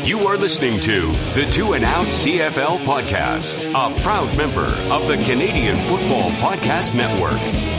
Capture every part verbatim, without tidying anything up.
You are listening to the Two and Out C F L podcast, a proud member of the Canadian Football Podcast Network.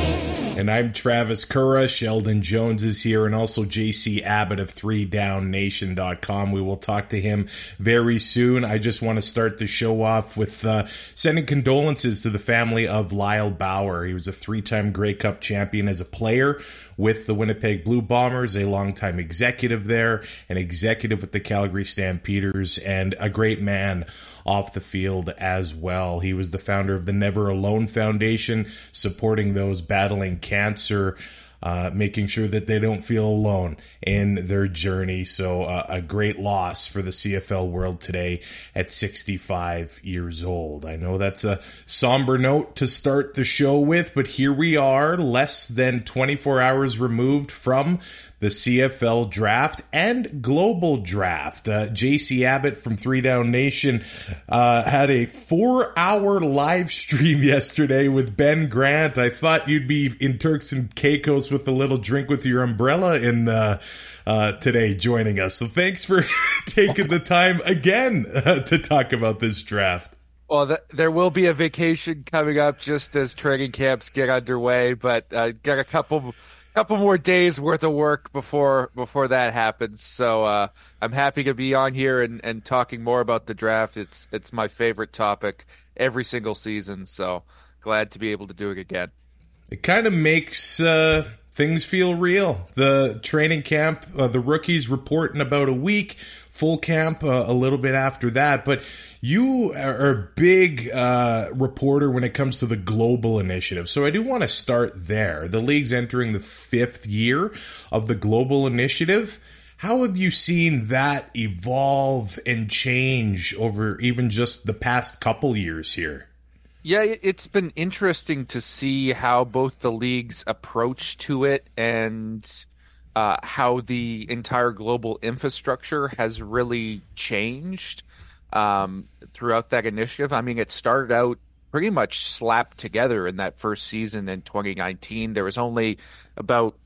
And I'm Travis Curra. Sheldon Jones is here, and also J C Abbott of three down nation dot com. We will talk to him very soon. I just want to start the show off with uh, sending condolences to the family of Lyle Bauer. He was a three-time Grey Cup champion as a player with the Winnipeg Blue Bombers, a longtime executive there, an executive with the Calgary Stampeders, and a great man off the field as well. He was the founder of the Never Alone Foundation, supporting those battling cancer, uh, making sure that they don't feel alone in their journey. So uh, a great loss for the C F L world today at sixty-five years old. I know that's a somber note to start the show with, but here we are, less than twenty-four hours removed from the C F L draft and global draft. Uh, J C Abbott from three down nation uh, had a four-hour live stream yesterday with Ben Grant. I thought you'd be in Turks and Caicos with a little drink with your umbrella in uh, uh, today joining us. So thanks for taking the time again uh, to talk about this draft. Well, th- there will be a vacation coming up just as training camps get underway, but uh, got a couple couple more days worth of work before before that happens. So uh, I'm happy to be on here and, and talking more about the draft. It's it's my favorite topic every single season. So glad to be able to do it again. It kind of makes uh, things feel real. The training camp, uh, the rookies report in about a week, full camp uh, a little bit after that. But you are a big uh, reporter when it comes to the global initiative. So I do want to start there. The league's entering the fifth year of the global initiative. How have you seen that evolve and change over even just the past couple years here? Yeah, it's been interesting to see how both the league's approach to it and uh, how the entire global infrastructure has really changed um, throughout that initiative. I mean, it started out pretty much slapped together in that first season in twenty nineteen. There was only about,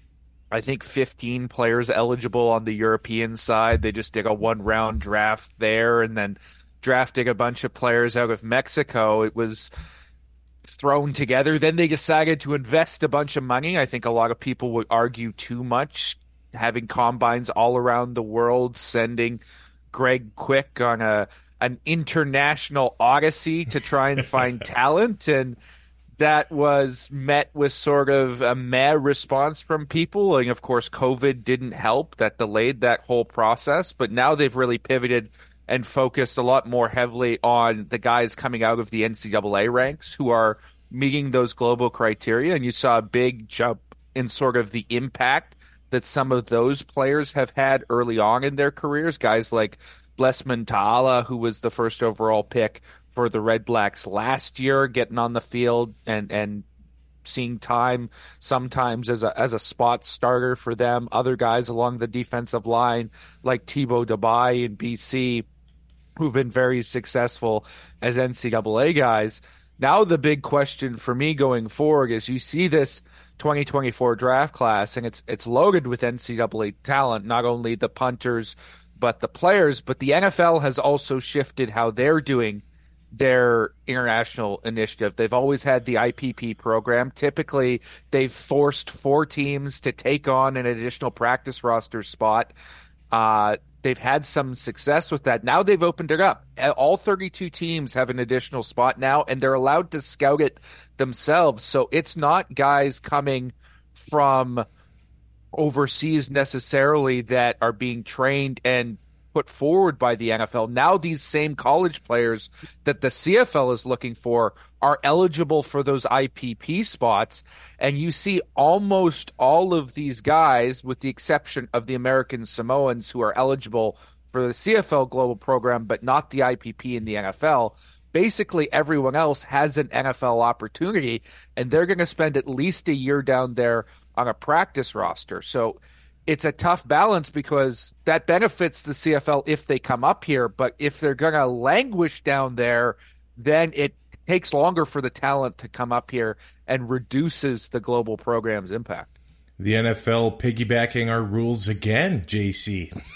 I think, fifteen players eligible on the European side. They just did a one-round draft there, and then drafting a bunch of players out of Mexico. It was thrown together. Then they decided to invest a bunch of money. I think a lot of people would argue too much, having combines all around the world, sending Greg Quick on a an international odyssey to try and find talent. And that was met with sort of a meh response from people. And of course, COVID didn't help. That delayed that whole process. But now they've really pivoted and focused a lot more heavily on the guys coming out of the N C double A ranks who are meeting those global criteria. And you saw a big jump in sort of the impact that some of those players have had early on in their careers. Guys like Blessman Ta'ala, who was the first overall pick for the Red Blacks last year, getting on the field and, and seeing time sometimes as a as a spot starter for them. Other guys along the defensive line like Thibaut Dabai in B C, who've been very successful as N C double A guys. Now the big question for me going forward is you see this twenty twenty-four draft class, and it's it's loaded with N C double A talent, not only the punters but the players. But the N F L has also shifted how they're doing their international initiative. They've always had the I P P program. Typically, they've forced four teams to take on an additional practice roster spot. Uh, they've had some success with that. Now they've opened it up. All thirty-two teams have an additional spot now, and they're allowed to scout it themselves. So it's not guys coming from overseas necessarily that are being trained and put forward by the N F L. Now these same college players that the C F L is looking for are eligible for those I P P spots, and you see almost all of these guys, with the exception of the American Samoans, who are eligible for the C F L global program but not the I P P in the N F L. Basically everyone else has an N F L opportunity, and they're going to spend at least a year down there on a practice roster. So it's a tough balance because that benefits the C F L if they come up here, but if they're going to languish down there, then it takes longer for the talent to come up here and reduces the global program's impact. The N F L piggybacking our rules again, J C.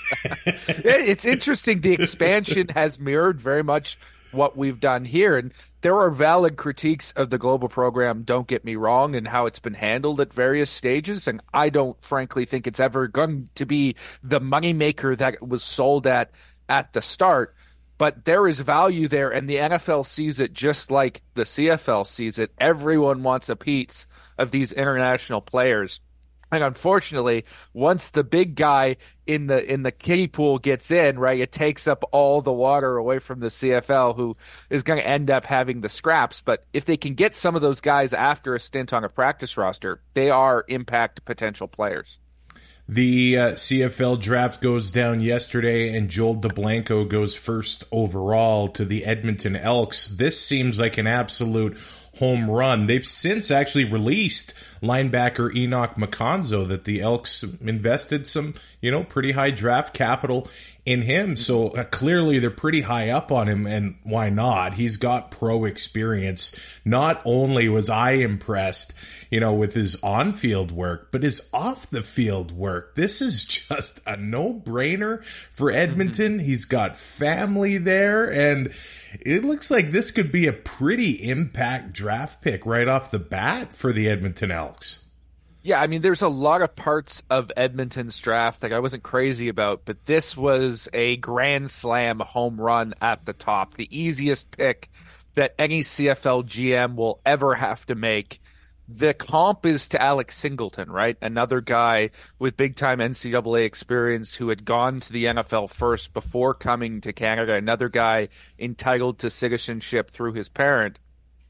It's interesting. The expansion has mirrored very much what we've done here. And there are valid critiques of the global program, don't get me wrong, and how it's been handled at various stages. And I don't frankly think it's ever going to be the moneymaker that it was sold at at the start. But there is value there, and the N F L sees it just like the C F L sees it. Everyone wants a piece of these international players. And unfortunately, once the big guy in the in the kiddie pool gets in, right, it takes up all the water away from the C F L, who is going to end up having the scraps. But if they can get some of those guys after a stint on a practice roster, they are impact potential players. The uh, C F L draft goes down yesterday, and Joel DeBlanco goes first overall to the Edmonton Elks. This seems like an absolute home run. They've since actually released linebacker Enoch Maconzo, that the Elks invested some, you know, pretty high draft capital in him. So uh, clearly they're pretty high up on him, and why not? He's got pro experience. Not only was I impressed, you know, with his on-field work, but his off-the-field work. This is just a no-brainer for Edmonton. Mm-hmm. He's got family there, and it looks like this could be a pretty impact draft pick right off the bat for the Edmonton Elks. Yeah, I mean, there's a lot of parts of Edmonton's draft that I wasn't crazy about, but this was a grand slam home run at the top. The easiest pick that any C F L G M will ever have to make. The comp is to Alex Singleton, right? Another guy with big-time N C double A experience who had gone to the N F L first before coming to Canada. Another guy entitled to citizenship through his parent.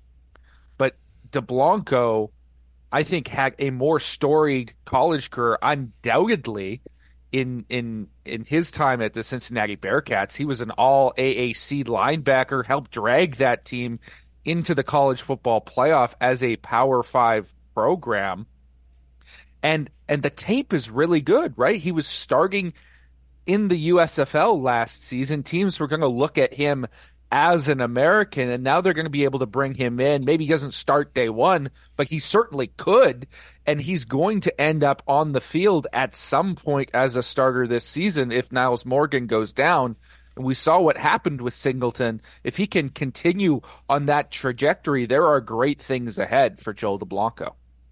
But DeBlanco, I think, had a more storied college career, undoubtedly, in in in his time at the Cincinnati Bearcats. He was an all A A C linebacker, helped drag that team into the college football playoff as a Power Five program. And and the tape is really good, right? He was starting in the U S F L last season. Teams were going to look at him as an American, and now they're going to be able to bring him in. Maybe he doesn't start day one, but he certainly could, and he's going to end up on the field at some point as a starter this season if Niles Morgan goes down. And we saw what happened with Singleton. If he can continue on that trajectory, there are great things ahead for Joel DeBlanco.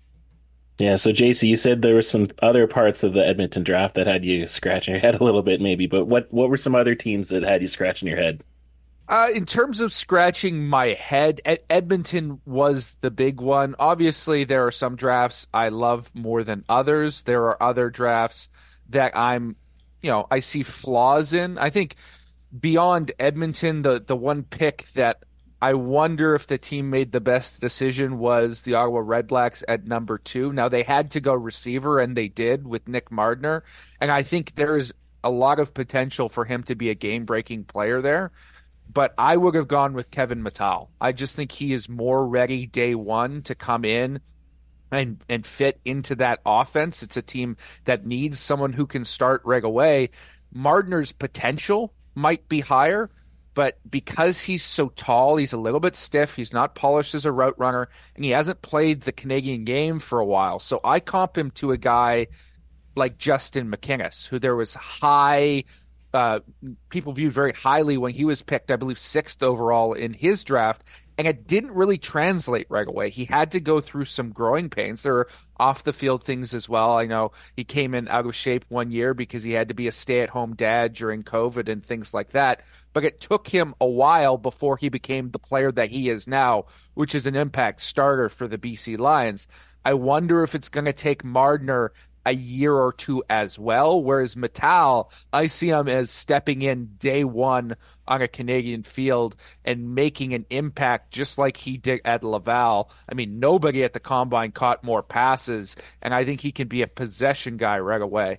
Yeah, so J C, you said there were some other parts of the Edmonton draft that had you scratching your head a little bit maybe, but what, what were some other teams that had you scratching your head? Uh, in terms of scratching my head, Ed- Edmonton was the big one. Obviously, there are some drafts I love more than others. There are other drafts that I'm, you know, I see flaws in. I think beyond Edmonton, the, the one pick that I wonder if the team made the best decision was the Ottawa Redblacks at number two. Now, they had to go receiver, and they did with Nick Mardner. And I think there's a lot of potential for him to be a game-breaking player there. But I would have gone with Kevin Mattal. I just think he is more ready day one to come in and and fit into that offense. It's a team that needs someone who can start right away. Mardner's potential might be higher, but because he's so tall, he's a little bit stiff, he's not polished as a route runner, and he hasn't played the Canadian game for a while. So I comp him to a guy like Justin McInnis, who there was high – Uh, people viewed very highly when he was picked, I believe, sixth overall in his draft, and it didn't really translate right away. He had to go through some growing pains. There were off-the-field things as well. I know he came in out of shape one year because he had to be a stay-at-home dad during COVID and things like that, but it took him a while before he became the player that he is now, which is an impact starter for the B C Lions. I wonder if it's going to take Mardner a year or two as well, whereas Mattal, I see him as stepping in day one on a Canadian field and making an impact just like he did at Laval. I mean, nobody at the Combine caught more passes, and I think he can be a possession guy right away.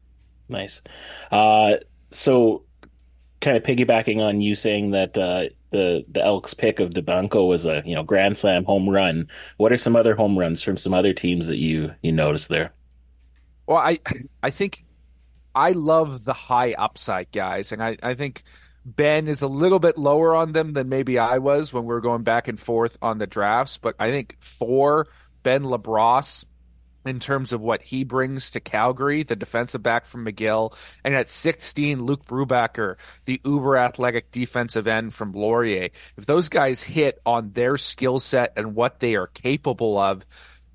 Nice. Uh, so kind of piggybacking on you saying that uh, the, the Elks pick of DeBlanco was a you know grand slam home run, what are some other home runs from some other teams that you, you noticed there? Well, I I think I love the high upside guys, and I, I think Ben is a little bit lower on them than maybe I was when we were going back and forth on the drafts, but I think four, Ben LaBrosse, in terms of what he brings to Calgary, the defensive back from McGill, and at sixteen, Luke Brubaker, the uber athletic defensive end from Laurier. If those guys hit on their skill set and what they are capable of,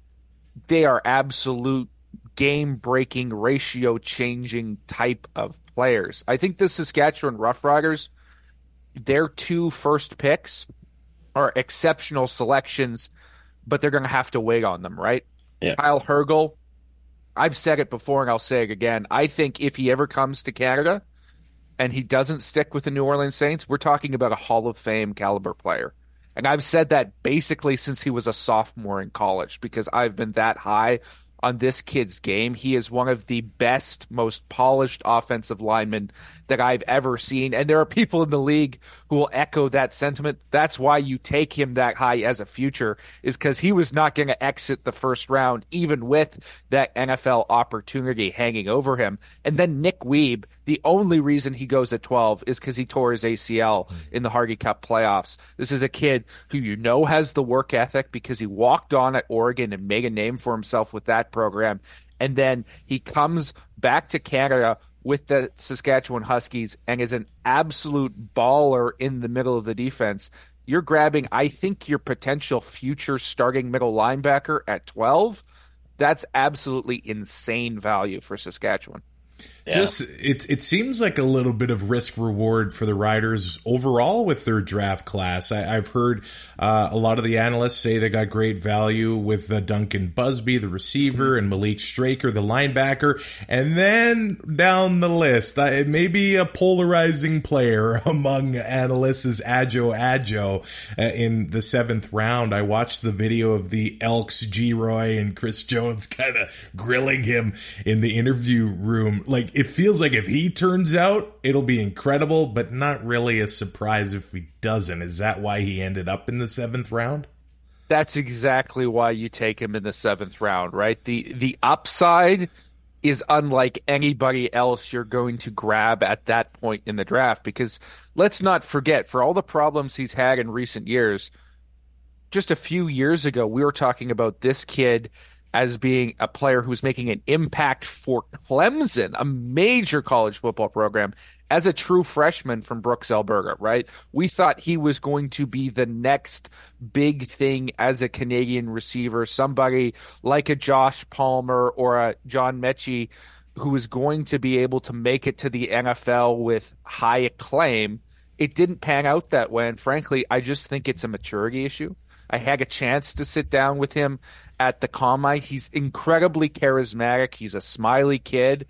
they are absolute game-breaking, ratio-changing type of players. I think the Saskatchewan Roughriders, their two first picks are exceptional selections, but they're going to have to wait on them, right? Yeah. Kyle Hergel, I've said it before and I'll say it again. I think if he ever comes to Canada and he doesn't stick with the New Orleans Saints, we're talking about a Hall of Fame caliber player. And I've said that basically since he was a sophomore in college because I've been that high on this kid's game. He is one of the best, most polished offensive linemen that I've ever seen. And there are people in the league who will echo that sentiment. That's why you take him that high as a future, is because he was not going to exit the first round, even with that N F L opportunity hanging over him. And then Nick Weeb, the only reason he goes at twelve is because he tore his A C L in the Hardy Cup playoffs. This is a kid who you know has the work ethic because he walked on at Oregon and made a name for himself with that program. And then he comes back to Canada with the Saskatchewan Huskies and is an absolute baller in the middle of the defense. You're grabbing, I think, your potential future starting middle linebacker at twelve. That's absolutely insane value for Saskatchewan. Yeah. Just it it seems like a little bit of risk reward for the Riders overall with their draft class. I, I've heard uh, a lot of the analysts say they got great value with uh, Duncan Busby, the receiver, and Malik Straker, the linebacker, and then down the list, uh, it may be a polarizing player among analysts is Ajo Ajo uh, in the seventh round. I watched the video of the Elks, G-Roy, and Chris Jones kind of grilling him in the interview room. Like, it feels like if he turns out, it'll be incredible, but not really a surprise if he doesn't. Is that why he ended up in the seventh round? That's exactly why you take him in the seventh round, right? The the upside is unlike anybody else you're going to grab at that point in the draft, because let's not forget, for all the problems he's had in recent years, just a few years ago, we were talking about this kid as being a player who's making an impact for Clemson, a major college football program, as a true freshman from Brooks, Alberta, right? We thought he was going to be the next big thing as a Canadian receiver, somebody like a Josh Palmer or a John Mechie who was going to be able to make it to the N F L with high acclaim. It didn't pan out that way, and frankly, I just think it's a maturity issue. I had a chance to sit down with him at the Combine. He's incredibly charismatic. He's a smiley kid.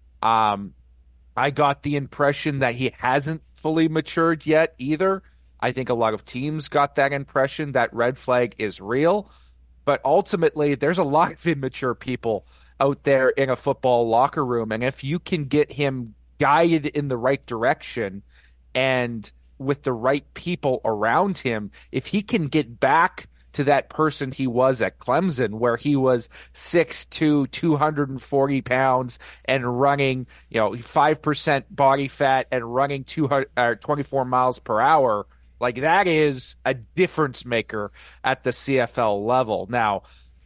Um, I got the impression that he hasn't fully matured yet either. I think a lot of teams got that impression. That red flag is real. But ultimately, there's a lot of immature people out there in a football locker room. And if you can get him guided in the right direction and with the right people around him, if he can get back to that person he was at Clemson, where he was six two, two hundred forty pounds and running, you know, five percent body fat and running two hundred, uh, twenty-four miles per hour, like that is a difference maker at the C F L level. Now,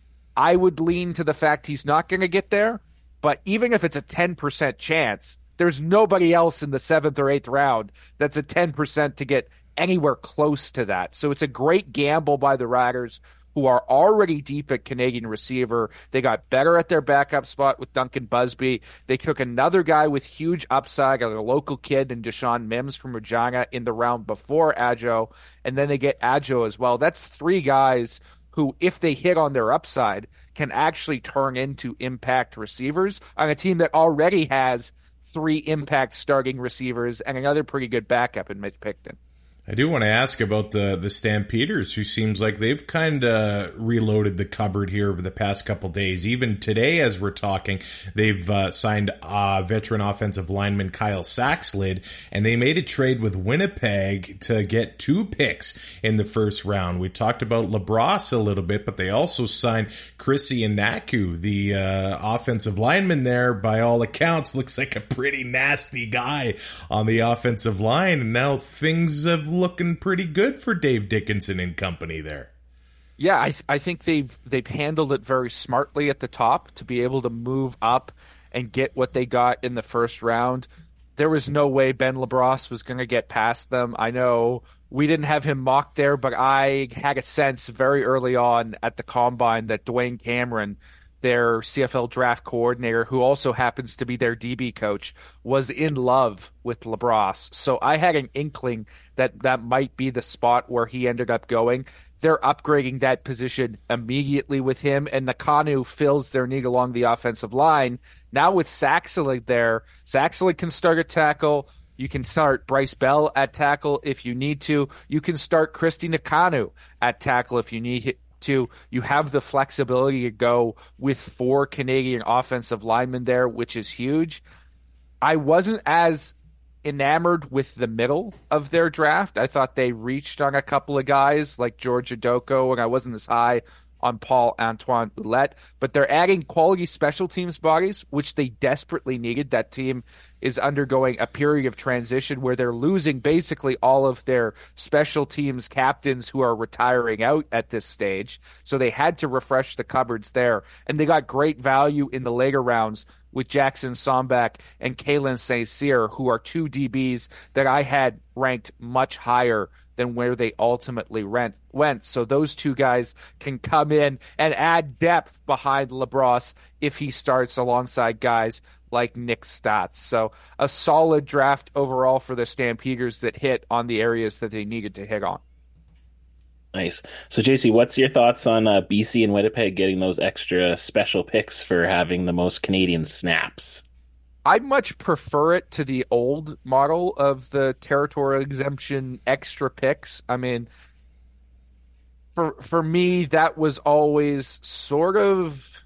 I would lean to the fact he's not going to get there, but even if it's a ten percent chance, there's nobody else in the seventh or eighth round that's a ten percent to get anywhere close to that. So it's a great gamble by the Riders, who are already deep at Canadian receiver. They got better at their backup spot with Duncan Busby. They took another guy with huge upside, a local kid, in Deshaun Mims from Regina in the round before Ajo, and then they get Ajo as well. That's three guys who, if they hit on their upside, can actually turn into impact receivers on a team that already has three impact starting receivers and another pretty good backup in Mitch Picton. I do want to ask about the the Stampeders, who seems like they've kind of reloaded the cupboard here over the past couple days. Even today, as we're talking, they've uh, signed uh, veteran offensive lineman Kyle Saxlid, and they made a trade with Winnipeg to get two picks in the first round. We talked about LaBrosse a little bit, but they also signed Chrissy Inaku, the uh, offensive lineman there. By all accounts, looks like a pretty nasty guy on the offensive line, and now things have looking pretty good for Dave Dickinson and company there. Yeah, I th- I think they've they've handled it very smartly at the top to be able to move up and get what they got in the first round. There was no way Ben LaBrosse was going to get past them. I know we didn't have him mocked there, but I had a sense very early on at the Combine that Dwayne Cameron, their C F L draft coordinator, who also happens to be their D B coach, was in love with LaBrosse. So I had an inkling that that might be the spot where he ended up going. They're upgrading that position immediately with him, and Nakanu fills their need along the offensive line. Now with Saxelig there, Saxelig can start at tackle. You can start Bryce Bell at tackle if you need to. You can start Christy Nakanu at tackle if you need to. You have the flexibility to go with four Canadian offensive linemen there, which is huge. I wasn't as enamored with the middle of their draft. I thought they reached on a couple of guys like George Adoko, and I wasn't as high on Paul-Antoine Ouellette, but they're adding quality special teams bodies, which they desperately needed. That team is undergoing a period of transition where they're losing basically all of their special teams captains who are retiring out at this stage. So they had to refresh the cupboards there, and they got great value in the later rounds with Jackson Somback and Kalen Saint Cyr, who are two D Bs that I had ranked much higher than where they ultimately rent, went. So those two guys can come in and add depth behind LaBrosse if he starts alongside guys like Nick Stotts. So a solid draft overall for the Stampeders that hit on the areas that they needed to hit on. Nice. So, J C, what's your thoughts on uh, B C and Winnipeg getting those extra special picks for having the most Canadian snaps? I much prefer it to the old model of the territorial exemption extra picks. I mean, for for me, that was always sort of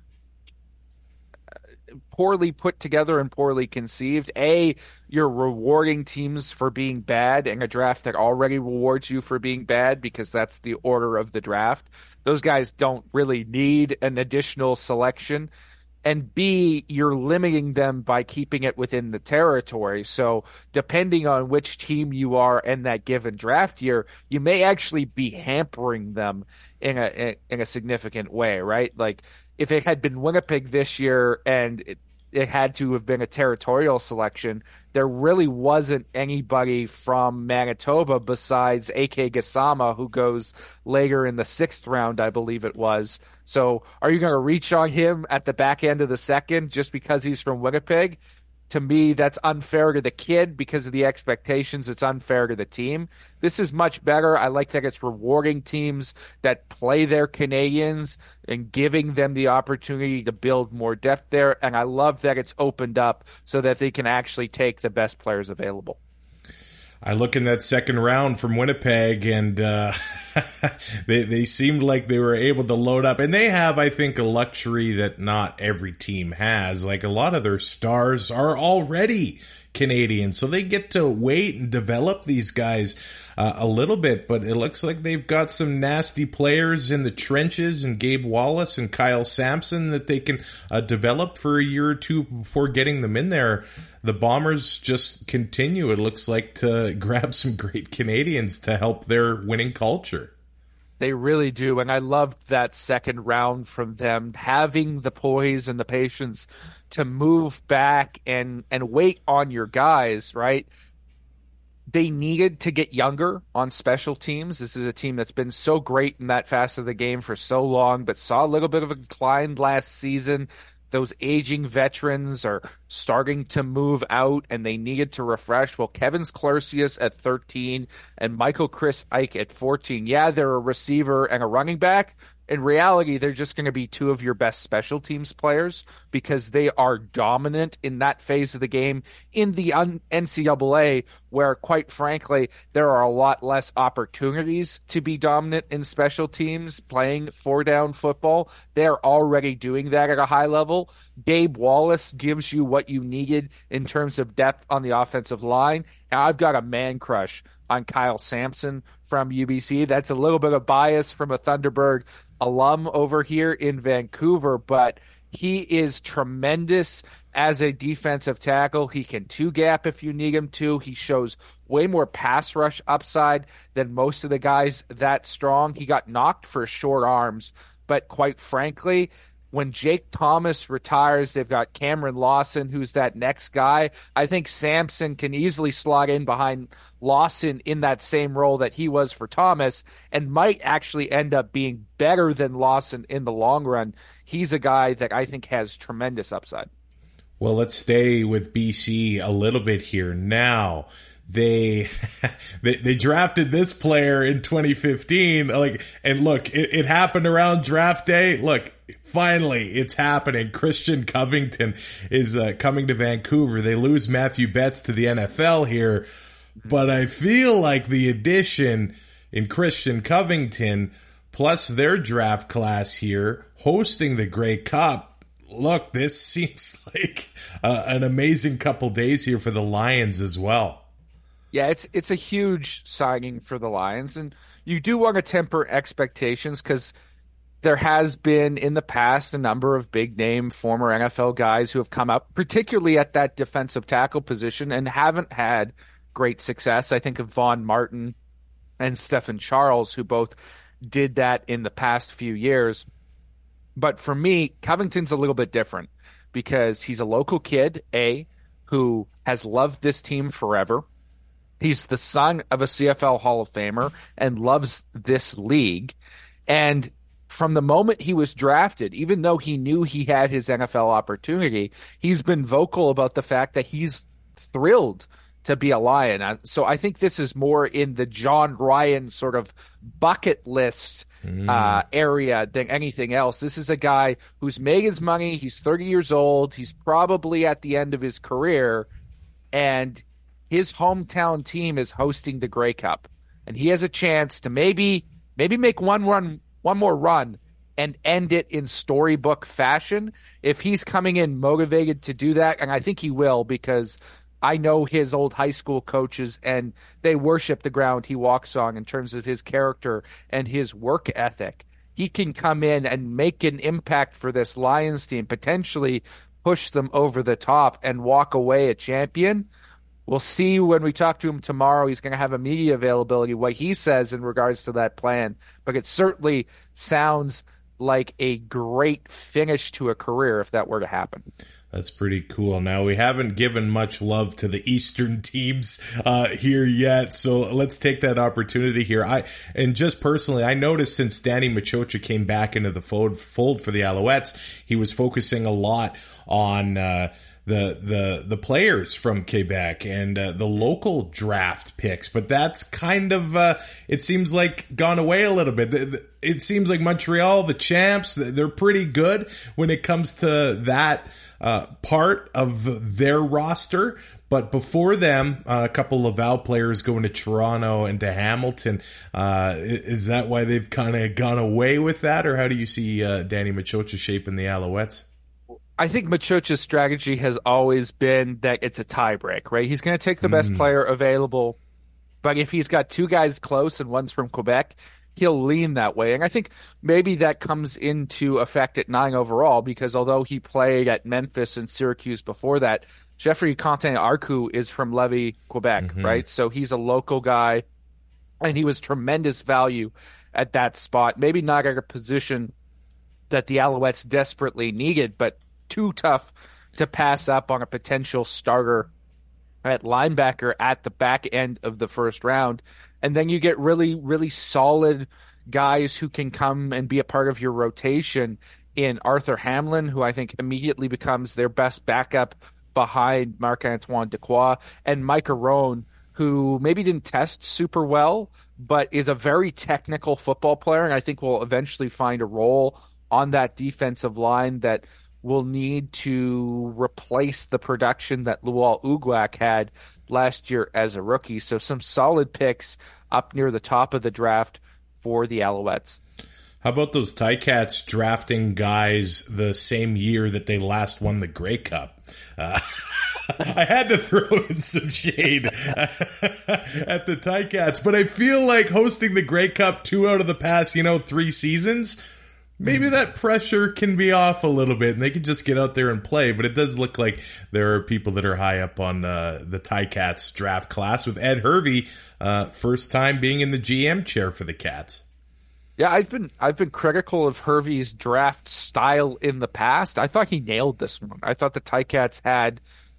poorly put together and poorly conceived. A, you're rewarding teams for being bad in a draft that already rewards you for being bad because that's the order of the draft. Those guys don't really need an additional selection. And B, you're limiting them by keeping it within the territory. So depending on which team you are in that given draft year, you may actually be hampering them in a in a significant way, right? Like if it had been Winnipeg this year and it, it had to have been a territorial selection, there really wasn't anybody from Manitoba besides A K Gassama, who goes later in the sixth round, I believe it was. So are you going to reach on him at the back end of the second just because he's from Winnipeg? To me, that's unfair to the kid because of the expectations. It's unfair to the team. This is much better. I like that it's rewarding teams that play their Canadians and giving them the opportunity to build more depth there. And I love that it's opened up so that they can actually take the best players available. I look in that second round from Winnipeg, and uh, they they seemed like they were able to load up. And they have, I think, a luxury that not every team has. Like, a lot of their stars are already Canadian, so they get to wait and develop these guys uh, a little bit. But it looks like they've got some nasty players in the trenches, and Gabe Wallace and Kyle Sampson that they can uh, develop for a year or two before getting them in there. The Bombers just continue, it looks like, to grab some great Canadians to help their winning culture. They really do, and I loved that second round from them, having the poise and the patience to move back and, and wait on your guys, right? They needed to get younger on special teams. This is a team that's been so great in that facet of the game for so long, but saw a little bit of a decline last season. Those aging veterans are starting to move out, and they needed to refresh. Well, Kevin Sklercius at thirteen and Michael Chris Ike at fourteen. Yeah, they're a receiver and a running back. In reality, they're just going to be two of your best special teams players because they are dominant in that phase of the game in the N C double A, where, quite frankly, there are a lot less opportunities to be dominant in special teams playing four-down football. They're already doing that at a high level. Gabe Wallace gives you what you needed in terms of depth on the offensive line. Now, I've got a man crush on Kyle Sampson from U B C. That's a little bit of bias from a Thunderbird alum over here in Vancouver, but he is tremendous as a defensive tackle. He can two-gap if you need him to. He shows way more pass rush upside than most of the guys that strong. He got knocked for short arms, but quite frankly, when Jake Thomas retires, they've got Cameron Lawson, who's that next guy. I think Sampson can easily slot in behind Lawson in that same role that he was for Thomas, and might actually end up being better than Lawson in the long run. He's a guy that I think has tremendous upside. Well, let's stay with B C a little bit here. Now, they they, they drafted this player in twenty fifteen. Like, and look, it, it happened around draft day. Look, finally, it's happening. Christian Covington is uh, coming to Vancouver. They lose Matthew Betts to the N F L here, but I feel like the addition in Christian Covington, plus their draft class here, hosting the Grey Cup. Look, this seems like uh, an amazing couple days here for the Lions as well. Yeah, it's it's a huge signing for the Lions, and you do want to temper expectations because there has been in the past a number of big-name former N F L guys who have come up, particularly at that defensive tackle position, and haven't had great success. I think of Vaughn Martin and Stephen Charles, who both did that in the past few years. But for me, Covington's a little bit different because he's a local kid, A, who has loved this team forever. He's the son of a C F L Hall of Famer and loves this league. And from the moment he was drafted, even though he knew he had his N F L opportunity, he's been vocal about the fact that he's thrilled to be a Lion. So I think this is more in the John Ryan sort of bucket list Mm. Uh, area than anything else. This is a guy who's made his money. He's thirty years old. He's probably at the end of his career, and his hometown team is hosting the Grey Cup, and he has a chance to maybe maybe make one run, one more run, and end it in storybook fashion. If he's coming in motivated to do that, and I think he will, because I know his old high school coaches, and they worship the ground he walks on in terms of his character and his work ethic. He can come in and make an impact for this Lions team, potentially push them over the top and walk away a champion. We'll see when we talk to him tomorrow. He's going to have a media availability, what he says in regards to that plan. But it certainly sounds like a great finish to a career if that were to happen. That's pretty cool. Now, we haven't given much love to the Eastern teams uh, here yet, so let's take that opportunity here. I and just personally, I noticed since Danny Machocha came back into the fold, fold for the Alouettes, he was focusing a lot on uh, the the the players from Quebec and uh, the local draft picks, but that's kind of uh, it seems like gone away a little bit. It seems like Montreal, the champs, they're pretty good when it comes to that uh, part of their roster. But before them, uh, a couple Laval players going to Toronto and to Hamilton. Uh, is that why they've kind of gone away with that, or how do you see uh, Danny Machocha shaping the Alouettes? I think Machocha's strategy has always been that it's a tiebreak, right? He's going to take the best mm. player available, but if he's got two guys close and one's from Quebec, he'll lean that way. And I think maybe that comes into effect at nine overall, because although he played at Memphis and Syracuse before that, Jeffrey Quentin-Arcu is from Lévis, Quebec, mm-hmm. right? So he's a local guy, and he was tremendous value at that spot. Maybe not at a position that the Alouettes desperately needed, but too tough to pass up on a potential starter at linebacker at the back end of the first round. And then you get really, really solid guys who can come and be a part of your rotation in Arthur Hamlin, who I think immediately becomes their best backup behind Marc-Antoine Dequoy, and Micah Roan, who maybe didn't test super well, but is a very technical football player, and I think will eventually find a role on that defensive line that will need to replace the production that Luol Uguak had last year as a rookie. So some solid picks up near the top of the draft for the Alouettes. How about those Ticats drafting guys the same year that they last won the Grey Cup? Uh, I had to throw in some shade at the Ticats, but I feel like hosting the Grey Cup two out of the past, you know, three seasons maybe that pressure can be off a little bit and they can just get out there and play. But it does look like there are people that are high up on uh, the Ticats draft class, with Ed Hervey, uh, first time being in the G M chair for the Cats. Yeah, I've been I've been critical of Hervey's draft style in the past. I thought he nailed this one. I thought the Ticats had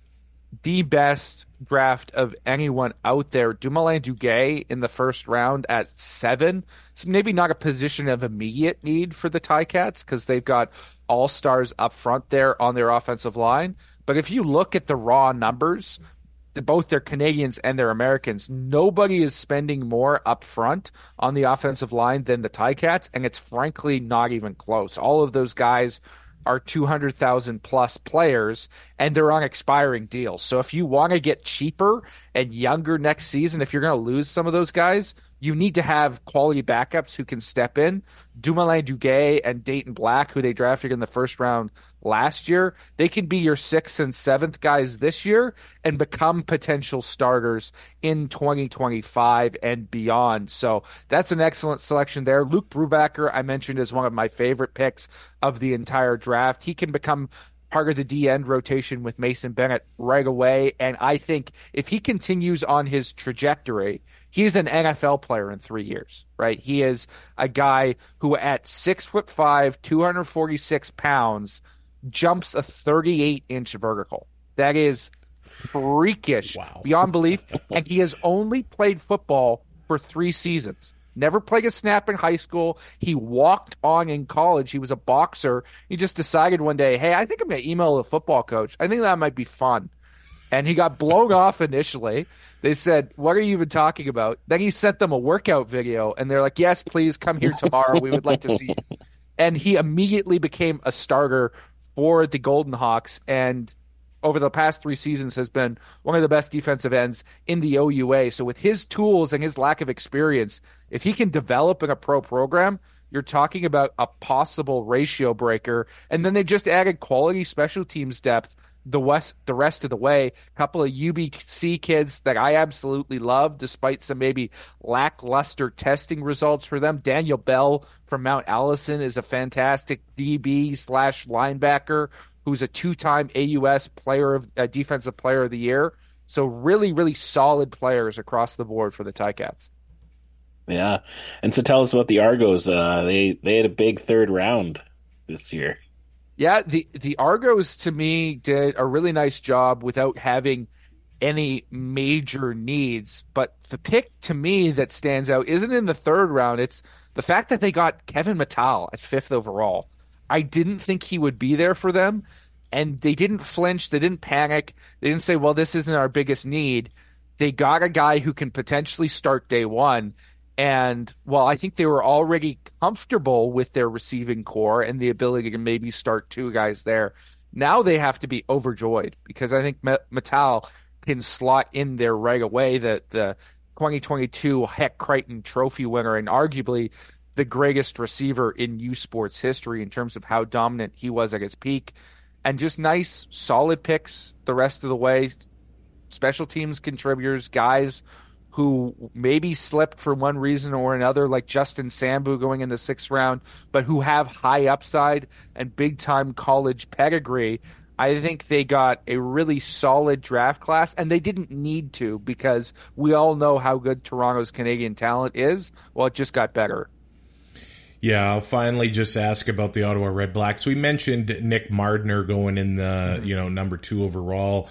the best draft of anyone out there. Dumoulin Duguay in the first round at seven. It's maybe not a position of immediate need for the Ticats because they've got all-stars up front there on their offensive line. But if you look at the raw numbers, both their Canadians and their Americans, nobody is spending more up front on the offensive line than the Ticats, and it's frankly not even close. All of those guys are two hundred thousand plus players, and they're on expiring deals. So if you want to get cheaper and younger next season, if you're going to lose some of those guys, you need to have quality backups who can step in. Dumoulin Duguay and Dayton Black, who they drafted in the first round last year, they can be your sixth and seventh guys this year and become potential starters in twenty twenty-five and beyond. So that's an excellent selection there. Luke Brubaker, I mentioned, is one of my favorite picks of the entire draft. He can become part of the D-end rotation with Mason Bennett right away. And I think if he continues on his trajectory, he's an N F L player in three years, right? He is a guy who at six foot five, two hundred forty-six pounds, jumps a thirty-eight inch vertical. That is freakish, wow, beyond belief. And he has only played football for three seasons. Never played a snap in high school. He walked on in college. He was a boxer. He just decided one day, hey, I think I'm going to email the football coach. I think that might be fun. And he got blown off initially. They said, what are you even talking about? Then he sent them a workout video, and they're like, yes, please come here tomorrow. We would like to see you. And he immediately became a starter for the Golden Hawks, and over the past three seasons has been one of the best defensive ends in the O U A. So with his tools and his lack of experience, if he can develop in a pro program, you're talking about a possible ratio breaker. And then they just added quality special teams depth the west, the rest of the way. A couple of U B C kids that I absolutely love, despite some maybe lackluster testing results for them. Daniel Bell from Mount Allison is a fantastic D B slash linebacker who's a two-time A U S player of uh, defensive player of the year. So really, really solid players across the board for the Ticats. Yeah, and so tell us about the Argos. Uh, they they had a big third round this year. Yeah, the, the Argos, to me, did a really nice job without having any major needs. But the pick, to me, that stands out isn't in the third round. It's the fact that they got Kevin Mattal at fifth overall. I didn't think he would be there for them, and they didn't flinch. They didn't panic. They didn't say, well, this isn't our biggest need. They got a guy who can potentially start day one. And while I think they were already comfortable with their receiving core and the ability to maybe start two guys there, now they have to be overjoyed because I think Mattal can slot in there right away. The, the twenty twenty-two Heck Crichton Trophy winner and arguably the greatest receiver in U Sports history in terms of how dominant he was at his peak. And just nice, solid picks the rest of the way. Special teams contributors, guys who maybe slipped for one reason or another, like Justin Sambu going in the sixth round, but who have high upside and big-time college pedigree. I think they got a really solid draft class, and they didn't need to because we all know how good Toronto's Canadian talent is. Well, it just got better. Yeah, I'll finally just ask about the Ottawa Redblacks. We mentioned Nick Mardner going in the, you know, number two overall.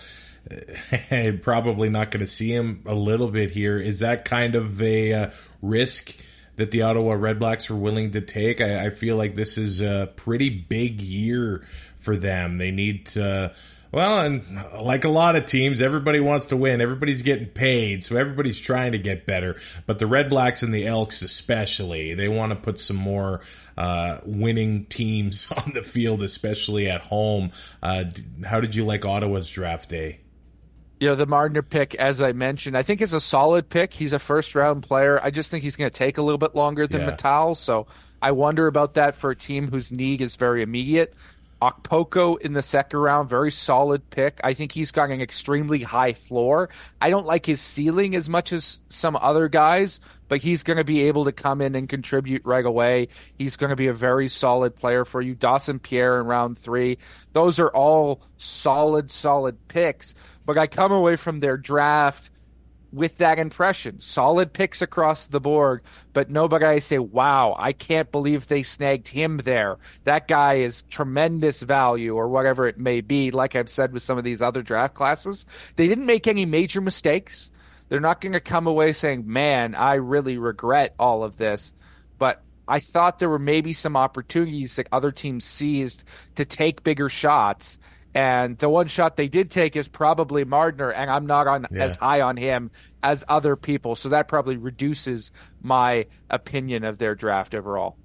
Probably not going to see him a little bit here. Is that kind of a uh, risk that the Ottawa Redblacks are willing to take? I, I feel like this is a pretty big year for them. They need to, well, and like a lot of teams, everybody wants to win. Everybody's getting paid, so everybody's trying to get better. But the Redblacks and the Elks especially, they want to put some more uh, winning teams on the field, especially at home. Uh, how did you like Ottawa's draft day? You know, the Mardner pick, as I mentioned, I think is a solid pick. He's a first-round player. I just think he's going to take a little bit longer than yeah. Mattal, so I wonder about that for a team whose need is very immediate. Okpoko in the second round, very solid pick. I think he's got an extremely high floor. I don't like his ceiling as much as some other guys, but but he's going to be able to come in and contribute right away. He's going to be a very solid player for you. Dawson Pierre in round three. Those are all solid, solid picks. But I come away from their draft with that impression. Solid picks across the board, but nobody I say, wow, I can't believe they snagged him there. That guy is tremendous value, or whatever it may be. Like I've said with some of these other draft classes, they didn't make any major mistakes. They're not going to come away saying, man, I really regret all of this. But I thought there were maybe some opportunities that other teams seized to take bigger shots. And the one shot they did take is probably Marner, and I'm not on yeah. as high on him as other people. So that probably reduces my opinion of their draft overall.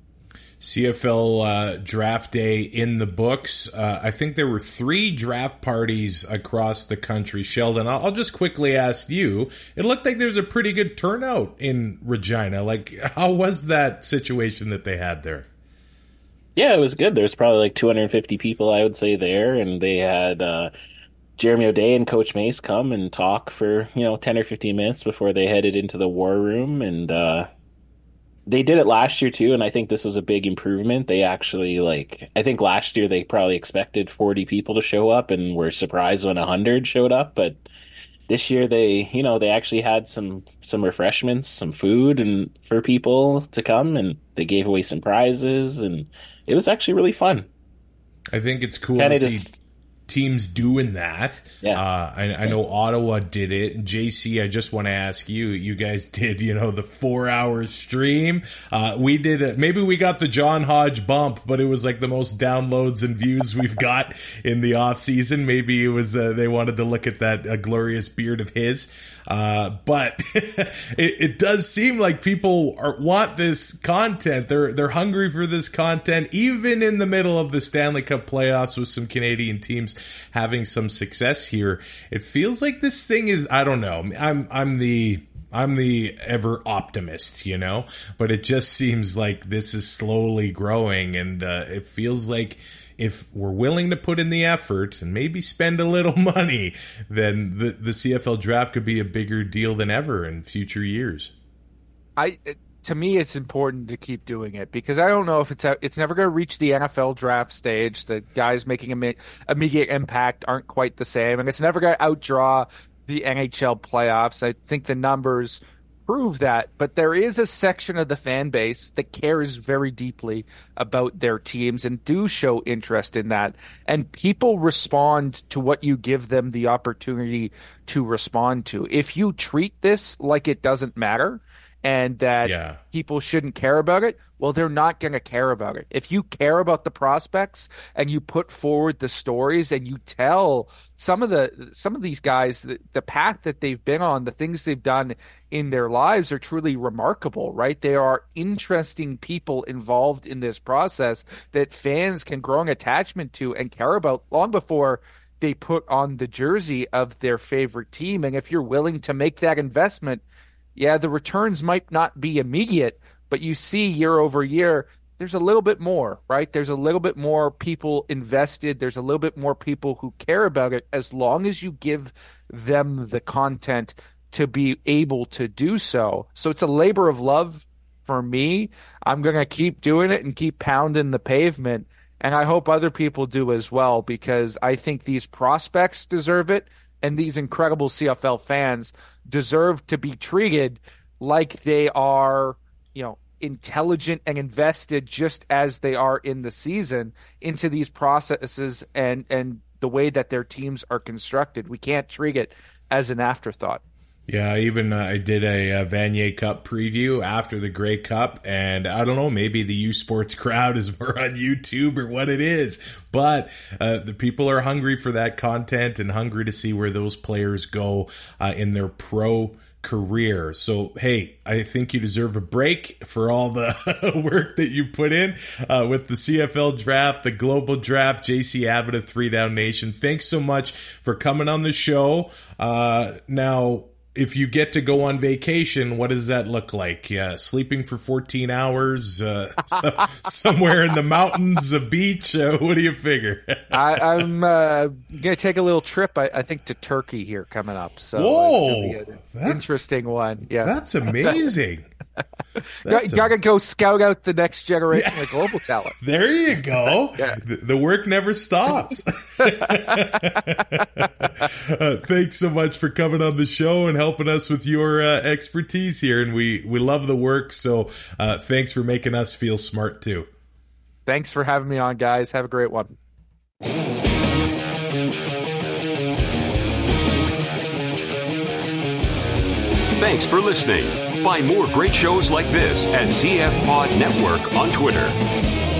C F L uh, draft day in the books. Uh, I think there were three draft parties across the country. Sheldon, I'll, I'll just quickly ask you. It looked like there was a pretty good turnout in Regina. Like, how was that situation that they had there? Yeah, it was good. There's probably like two hundred fifty people, I would say, there, and they had uh, Jeremy O'Day and Coach Mace come and talk for, you know, ten or fifteen minutes before they headed into the war room, and uh, they did it last year too, and I think this was a big improvement. They actually, like, I think last year they probably expected forty people to show up and were surprised when one hundred showed up, but this year they, you know, they actually had some some refreshments, some food, and for people to come, and they gave away some prizes, and it was actually really fun. I think it's cool Kinda to just, see teams doing that. Yeah. Uh, I, I know Ottawa did it. And J C, I just want to ask you, you guys did, you know, the four hour stream. Uh, we did it. Maybe we got the John Hodge bump, but it was like the most downloads and views we've got in the off season. Maybe it was, uh, they wanted to look at that uh, glorious beard of his. Uh, but it, it does seem like people are, want this content. They're, they're hungry for this content, even in the middle of the Stanley Cup playoffs with some Canadian teams having some success here. It feels like this thing is, I don't know. I'm, I'm the, I'm the ever optimist, you know, but it just seems like this is slowly growing, and uh, it feels like if we're willing to put in the effort and maybe spend a little money, then the, the C F L draft could be a bigger deal than ever in future years. I, to me, it's important to keep doing it, because I don't know if it's it's never going to reach the N F L draft stage. The guys making Im- immediate impact aren't quite the same, and it's never going to outdraw the N H L playoffs. I think the numbers prove that, but there is a section of the fan base that cares very deeply about their teams and do show interest in that, and people respond to what you give them the opportunity to respond to. If you treat this like it doesn't matter, and that yeah. people shouldn't care about it, well, they're not going to care about it. If you care about the prospects and you put forward the stories and you tell some of the some of these guys the, the path that they've been on, the things they've done in their lives are truly remarkable, right? They are interesting people involved in this process that fans can grow an attachment to and care about long before they put on the jersey of their favorite team. And if you're willing to make that investment, yeah, the returns might not be immediate, but you see year over year, there's a little bit more, right? There's a little bit more people invested. There's a little bit more people who care about it, as long as you give them the content to be able to do so. So it's a labor of love for me. I'm going to keep doing it and keep pounding the pavement. And I hope other people do as well, because I think these prospects deserve it. And these incredible C F L fans deserve to be treated like they are, you know, intelligent and invested just as they are in the season into these processes and, and the way that their teams are constructed. We can't treat it as an afterthought. Yeah, even uh, I did a, a Vanier Cup preview after the Grey Cup, and I don't know, maybe the U Sports crowd is more on YouTube or what it is, but uh, the people are hungry for that content and hungry to see where those players go uh, in their pro career. So, hey, I think you deserve a break for all the work that you put in uh, with the C F L draft, the global draft. J C Abbott of Three Down Nation, thanks so much for coming on the show. Uh, now, if you get to go on vacation, what does that look like? Yeah, sleeping for fourteen hours, uh, so, somewhere in the mountains, a beach. Uh, what do you figure? I, I'm uh, going to take a little trip, I, I think, to Turkey here coming up. So Whoa, it's an that's interesting one. Yeah, that's amazing. Got, got to go scout out the next generation Yeah. of global talent. There you go. Yeah. the, the work never stops. uh, thanks so much for coming on the show and helping us with your uh, expertise here. And we, we love the work. So uh, thanks for making us feel smart too. Thanks for having me on, guys. Have a great one. Thanks for listening. Find more great shows like this at C F Pod Network on Twitter.